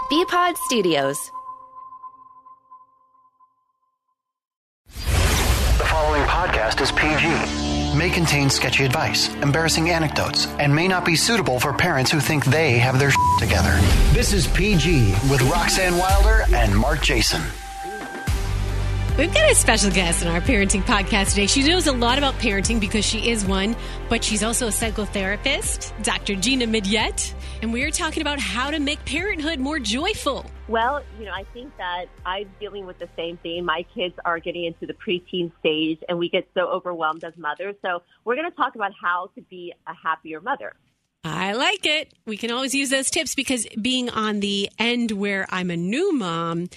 BPod Studios. The following podcast is PG. May contain sketchy advice, embarrassing anecdotes, and may not be suitable for parents who think they have their shit together. This is PG with Roxanne Wilder and Mark Jason. We've got a special guest in our parenting podcast today. She knows a lot about parenting because she is one, but she's also a psychotherapist, Dr. Gina Midyett, and we're talking about how to make parenthood more joyful. Well, I think that I'm dealing with the same thing. My kids are getting into the preteen stage, and we get so overwhelmed as mothers. So we're going to talk about how to be a happier mother. I like it. We can always use those tips because being on the end where I'm a new mom,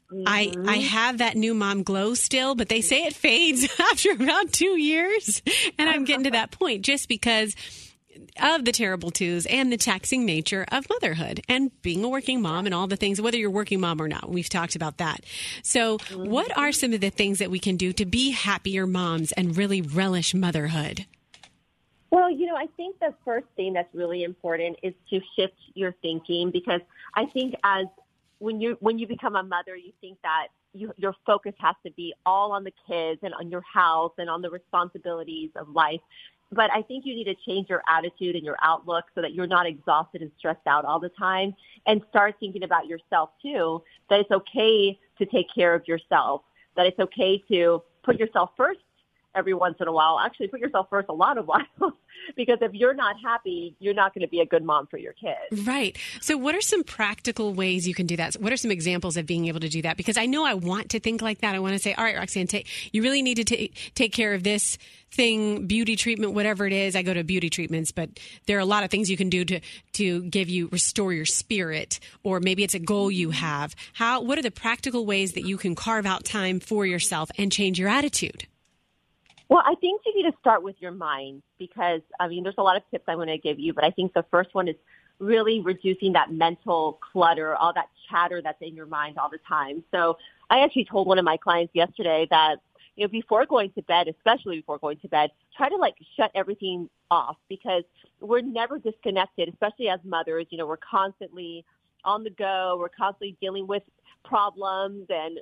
I have that new mom glow still, but they say it fades after about 2 years. And I'm getting to that point just because of the terrible twos and the taxing nature of motherhood and being a working mom and all the things, whether you're a working mom or not. We've talked about that. So what are some of the things that we can do to be happier moms and really relish motherhood? Well, I think the first thing that's really important is to shift your thinking, because I think when you become a mother, you think that your focus has to be all on the kids and on your house and on the responsibilities of life. But I think you need to change your attitude and your outlook so that you're not exhausted and stressed out all the time, and start thinking about yourself too, that it's okay to take care of yourself, that it's okay to put yourself first every once in a while. Actually, put yourself first a lot of whiles, because if you're not happy, you're not going to be a good mom for your kids. Right. So what are some practical ways you can do that? What are some examples of being able to do that? Because I know I want to think like that. I want to say, all right, Roxanne, you really need to take care of this thing, beauty treatment, whatever it is. I go to beauty treatments, but there are a lot of things you can do to restore your spirit, or maybe it's a goal you have. What are the practical ways that you can carve out time for yourself and change your attitude? Well, I think you need to start with your mind, because, there's a lot of tips I want to give you, but I think the first one is really reducing that mental clutter, all that chatter that's in your mind all the time. So I actually told one of my clients yesterday that, before going to bed, especially before going to bed, try to shut everything off, because we're never disconnected, especially as mothers. We're constantly on the go. We're constantly dealing with problems and,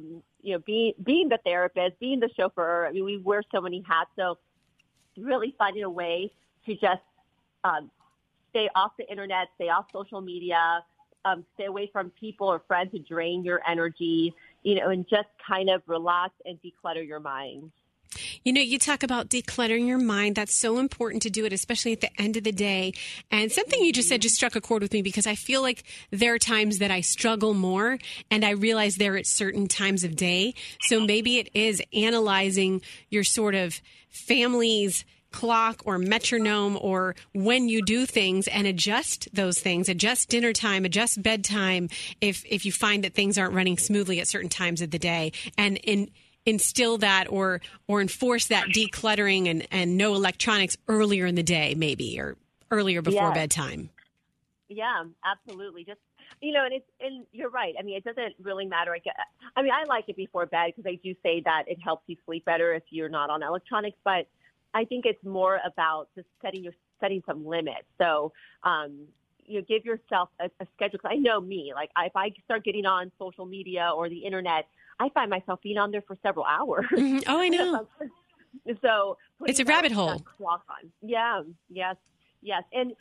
being the therapist, being the chauffeur. We wear so many hats. So really finding a way to just stay off the internet, stay off social media, stay away from people or friends who drain your energy, and just kind of relax and declutter your mind. You talk about decluttering your mind. That's so important to do it, especially at the end of the day. And something you just said just struck a chord with me, because I feel like there are times that I struggle more, and I realize they're at certain times of day. So maybe it is analyzing your sort of family's clock or metronome, or when you do things, and adjust those things, adjust dinner time, adjust bedtime if you find that things aren't running smoothly at certain times of the day, and instill that or enforce that decluttering and no electronics earlier in the day, maybe, or earlier before bedtime. Yeah, absolutely. Just, and you're right. It doesn't really matter. I like it before bed, because they do say that it helps you sleep better if you're not on electronics, but I think it's more about just setting some limits. So, give yourself a schedule. 'Cause I know me, if I start getting on social media or the internet, I find myself being on there for several hours. Mm-hmm. Oh, I know. So it's a rabbit hole. Clock on. Yeah. Yes. And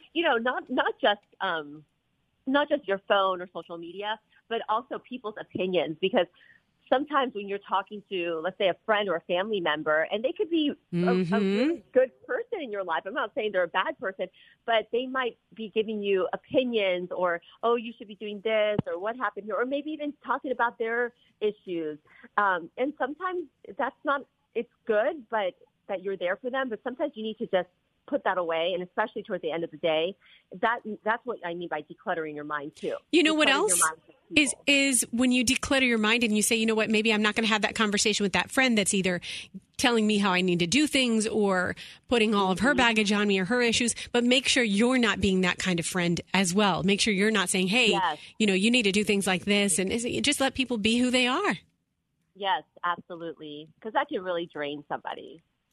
not just your phone or social media, but also people's opinions, because sometimes when you're talking to, let's say, a friend or a family member, and they could be a really good person in your life. I'm not saying they're a bad person, but they might be giving you opinions, or, oh, you should be doing this, or what happened here, or maybe even talking about their issues. And sometimes it's good, but that you're there for them. But sometimes you need to just put that away, and especially towards the end of the day, that's what I mean by decluttering your mind too. What else is when you declutter your mind and you say, maybe I'm not going to have that conversation with that friend that's either telling me how I need to do things or putting all of her baggage on me or her issues, but make sure you're not being that kind of friend as well. Make sure you're not saying, hey, you need to do things like this, and just let people be who they are. Yes, absolutely, because that can really drain somebody.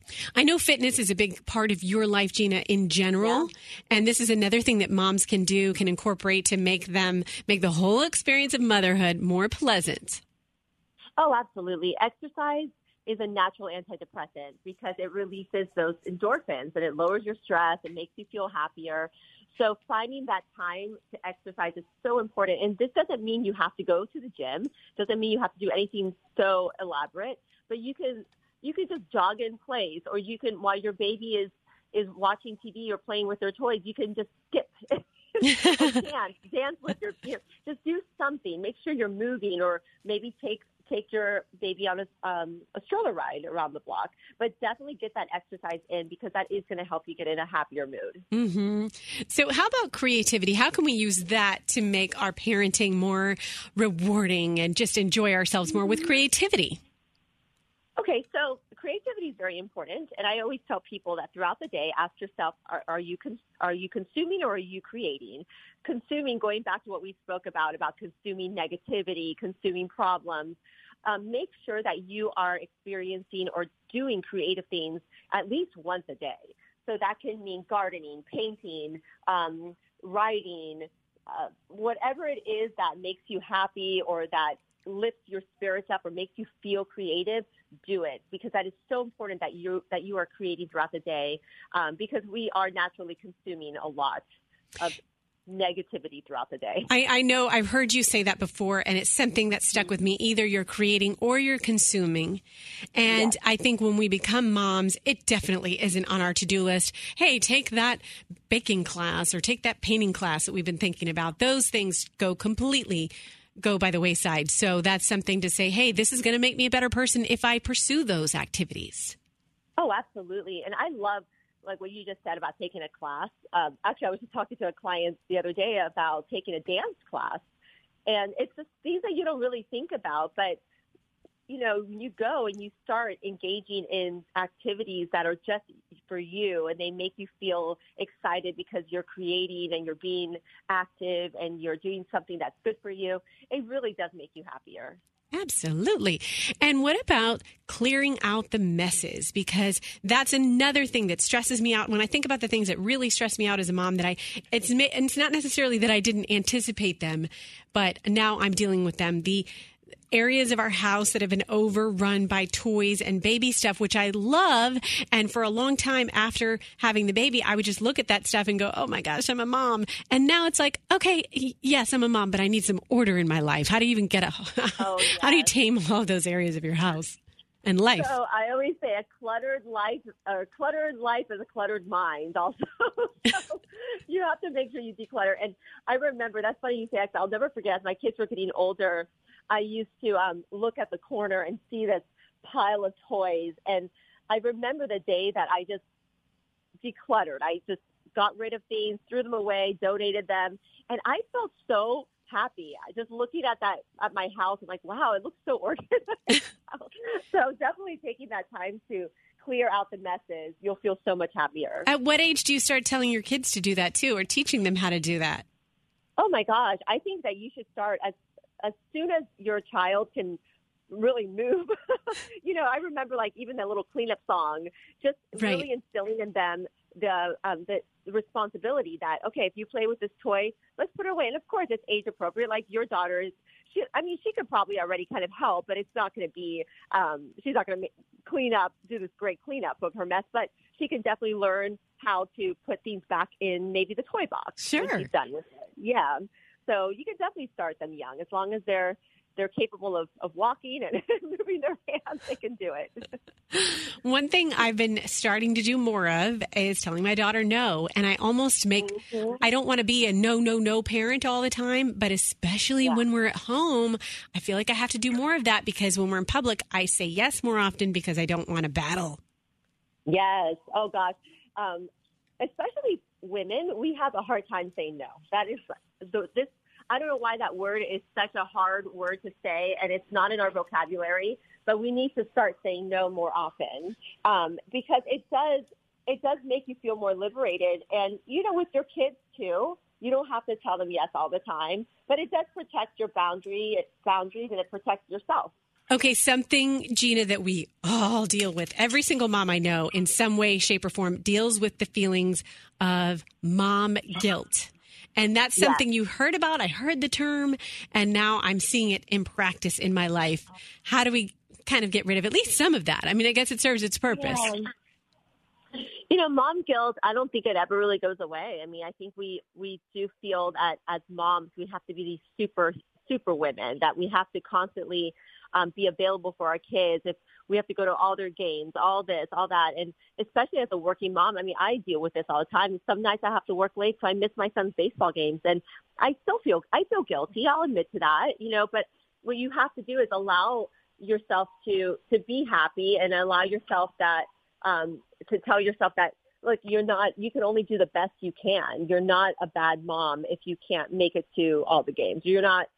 I know fitness is a big part of your life, Gina, in general. Yeah. And this is another thing that moms can incorporate to make the whole experience of motherhood more pleasant. Oh, absolutely. Exercise is a natural antidepressant because it releases those endorphins and it lowers your stress and makes you feel happier. So finding that time to exercise is so important. And this doesn't mean you have to go to the gym. Doesn't mean you have to do anything so elaborate, but you can just jog in place, or you can, while your baby is watching TV or playing with their toys, you can just skip or dance with your kids. Just do something. Make sure you're moving, or maybe take your baby on a stroller ride around the block. But definitely get that exercise in, because that is going to help you get in a happier mood. Mm-hmm. So how about creativity? How can we use that to make our parenting more rewarding and just enjoy ourselves more with creativity? Okay, so creativity is very important, and I always tell people that throughout the day, ask yourself, are you consuming or are you creating? Consuming, going back to what we spoke about consuming negativity, consuming problems. Make sure that you are experiencing or doing creative things at least once a day. So that can mean gardening, painting, writing, whatever it is that makes you happy or that lifts your spirits up or makes you feel creative, do it, because that is so important that you are creating throughout the day, because we are naturally consuming a lot of negativity throughout the day. I know I've heard you say that before, and it's something that stuck with me. Either you're creating or you're consuming. And yes. I think when we become moms, it definitely isn't on our to-do list. Hey, take that baking class or take that painting class that we've been thinking about. Those things go by the wayside. So that's something to say, hey, this is going to make me a better person if I pursue those activities. Oh, absolutely. And I love like what you just said about taking a class. Actually, I was just talking to a client the other day about taking a dance class. And it's just things that you don't really think about, but you know, you go and you start engaging in activities that are just for you, and they make you feel excited because you're creating and you're being active and you're doing something that's good for you. It really does make you happier. Absolutely. And what about clearing out the messes? Because that's another thing that stresses me out. When I think about the things that really stress me out as a mom, it's not necessarily that I didn't anticipate them, but now I'm dealing with them. The areas of our house that have been overrun by toys and baby stuff, which I love. And for a long time after having the baby, I would just look at that stuff and go, oh my gosh, I'm a mom. And now it's like, okay, yes, I'm a mom, but I need some order in my life. How do you even get how do you tame all those areas of your house and life? So I always say a cluttered life is a cluttered mind also. So you have to make sure you declutter. And I remember, that's funny you say that, I'll never forget, as my kids were getting older, I used to look at the corner and see this pile of toys. And I remember the day that I just decluttered. I just got rid of things, threw them away, donated them. And I felt so happy. Just looking at my house, I'm like, wow, it looks so organized. So definitely taking that time to clear out the messes, you'll feel so much happier. At what age do you start telling your kids to do that too, or teaching them how to do that? Oh my gosh. I think that you should start as soon as your child can really move. You know, I remember like even that little cleanup song, just really instilling in them the responsibility that, okay, if you play with this toy, let's put it away. And of course it's age appropriate. Like your daughter is, she could probably already kind of help, but it's not going to be, she's not going to do this great cleanup of her mess, but she can definitely learn how to put things back in maybe the toy box. Sure. When she's done with it. Yeah. So you can definitely start them young. As long as they're capable of walking and moving their hands, they can do it. One thing I've been starting to do more of is telling my daughter no. And I almost I don't want to be a no parent all the time, but especially when we're at home, I feel like I have to do more of that, because when we're in public, I say yes more often because I don't want to battle. Yes. Oh, gosh. Especially women, we have a hard time saying no. That is this. I don't know why that word is such a hard word to say, and it's not in our vocabulary, but we need to start saying no more often, because it does make you feel more liberated. And, you know, with your kids too, you don't have to tell them yes all the time, but it does protect your boundaries, and it protects yourself. Okay, something, Gina, that we all deal with. Every single mom I know in some way, shape, or form deals with the feelings of mom guilt. And that's something you heard about. I heard the term, and now I'm seeing it in practice in my life. How do we kind of get rid of at least some of that? I mean, I guess it serves its purpose. Yeah. You know, mom guilt, I don't think it ever really goes away. I mean, I think we do feel that as moms, we have to be these super women, that we have to constantly be available for our kids. If we have to go to all their games, all this, all that. And especially as a working mom, I mean, I deal with this all the time. Some nights I have to work late, so I miss my son's baseball games. And I feel guilty. I'll admit to that, you know, but what you have to do is allow yourself to be happy and allow yourself that, to tell yourself that, look, you can only do the best you can. You're not a bad mom if you can't make it to all the games. You're not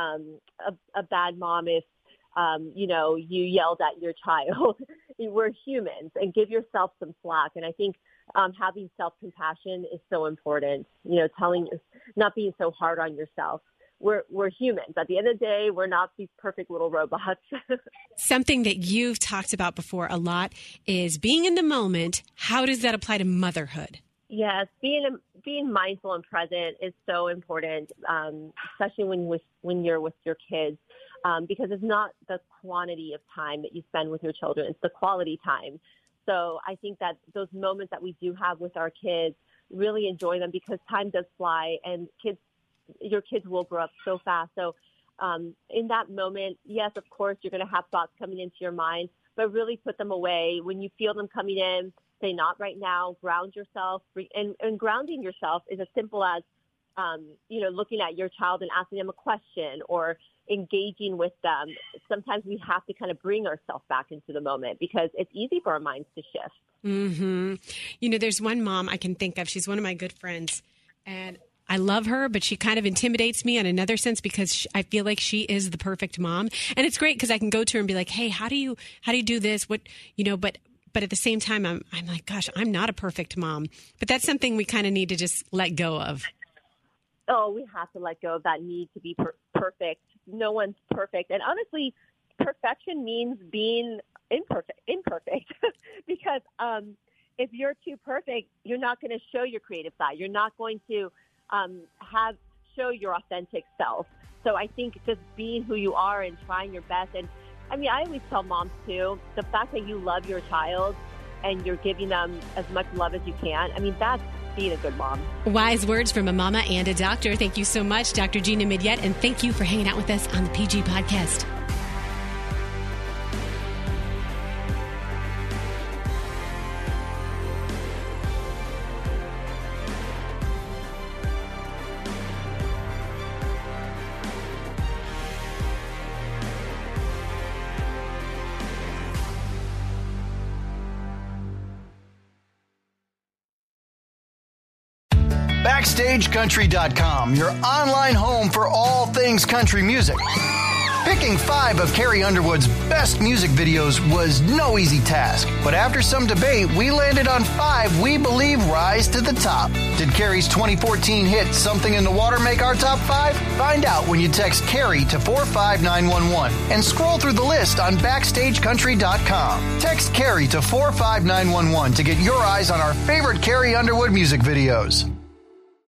a bad mom if, you know, you yelled at your child. We're humans, and give yourself some slack. And I think having self-compassion is so important, you know, not being so hard on yourself. We're humans. At the end of the day, we're not these perfect little robots. Something that you've talked about before a lot is being in the moment. How does that apply to motherhood? Yes, being mindful and present is so important, especially when you're with your kids, because it's not the quantity of time that you spend with your children; it's the quality time. So I think that those moments that we do have with our kids, really enjoy them, because time does fly, and your kids will grow up so fast. So in that moment, yes, of course, you're going to have thoughts coming into your mind, but really put them away. When you feel them coming in, say not right now, ground yourself. And grounding yourself is as simple as, you know, looking at your child and asking them a question or engaging with them. Sometimes we have to kind of bring ourselves back into the moment, because it's easy for our minds to shift. Mm-hmm. You know, there's one mom I can think of. She's one of my good friends, and I love her, but she kind of intimidates me in another sense, because I feel like she is the perfect mom. And it's great because I can go to her and be like, hey, how do you do this? What, you know, but at the same time, I'm like, gosh, I'm not a perfect mom. But that's something we kind of need to just let go of. Oh, we have to let go of that need to be perfect. No one's perfect. And honestly, perfection means being imperfect because if you're too perfect, you're not going to show your creative side. You're not going to show your authentic self. So I think just being who you are and trying your best. And I mean, I always tell moms too, the fact that you love your child and you're giving them as much love as you can, I mean, that's being a good mom. Wise words from a mama and a doctor. Thank you so much, Dr. Gina Midyett, and thank you for hanging out with us on the PG Podcast. BackstageCountry.com, your online home for all things country music. Picking 5 of Carrie Underwood's best music videos was no easy task, but after some debate, we landed on 5 we believe rise to the top. Did Carrie's 2014 hit Something in the Water make our top 5? Find out when you text Carrie to 45911 and scroll through the list on BackstageCountry.com. Text Carrie to 45911 to get your eyes on our favorite Carrie Underwood music videos.